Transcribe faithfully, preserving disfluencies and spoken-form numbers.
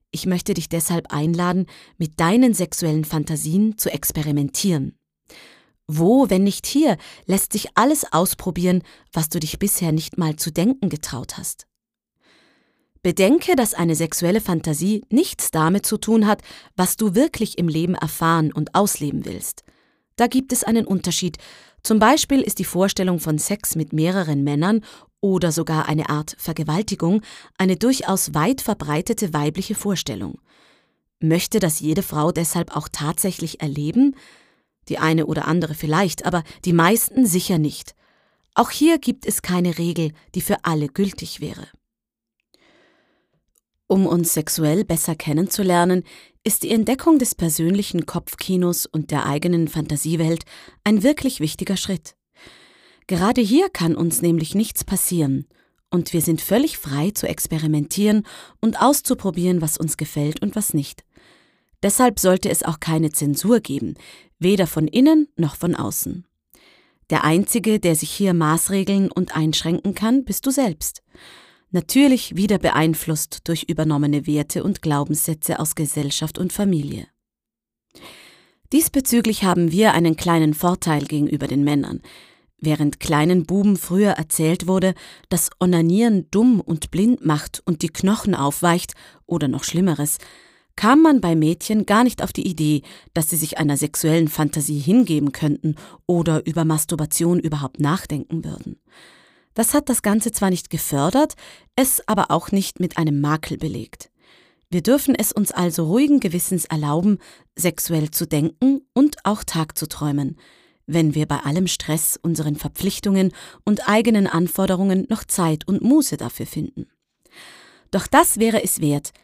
Ich möchte dich deshalb einladen, mit deinen sexuellen Fantasien zu experimentieren. Wo, wenn nicht hier, lässt sich alles ausprobieren, was du dich bisher nicht mal zu denken getraut hast. Bedenke, dass eine sexuelle Fantasie nichts damit zu tun hat, was du wirklich im Leben erfahren und ausleben willst. Da gibt es einen Unterschied. Zum Beispiel ist die Vorstellung von Sex mit mehreren Männern oder sogar eine Art Vergewaltigung eine durchaus weit verbreitete weibliche Vorstellung. Möchte das jede Frau deshalb auch tatsächlich erleben? Die eine oder andere vielleicht, aber die meisten sicher nicht. Auch hier gibt es keine Regel, die für alle gültig wäre. Um uns sexuell besser kennenzulernen, ist die Entdeckung des persönlichen Kopfkinos und der eigenen Fantasiewelt ein wirklich wichtiger Schritt. Gerade hier kann uns nämlich nichts passieren und wir sind völlig frei zu experimentieren und auszuprobieren, was uns gefällt und was nicht. Deshalb sollte es auch keine Zensur geben, weder von innen noch von außen. Der Einzige, der sich hier maßregeln und einschränken kann, bist du selbst. Natürlich wieder beeinflusst durch übernommene Werte und Glaubenssätze aus Gesellschaft und Familie. Diesbezüglich haben wir einen kleinen Vorteil gegenüber den Männern. Während kleinen Buben früher erzählt wurde, dass Onanieren dumm und blind macht und die Knochen aufweicht oder noch Schlimmeres, kam man bei Mädchen gar nicht auf die Idee, dass sie sich einer sexuellen Fantasie hingeben könnten oder über Masturbation überhaupt nachdenken würden. Das hat das Ganze zwar nicht gefördert, es aber auch nicht mit einem Makel belegt. Wir dürfen es uns also ruhigen Gewissens erlauben, sexuell zu denken und auch Tag zu träumen, wenn wir bei allem Stress, unseren Verpflichtungen und eigenen Anforderungen noch Zeit und Muße dafür finden. Doch das wäre es wert,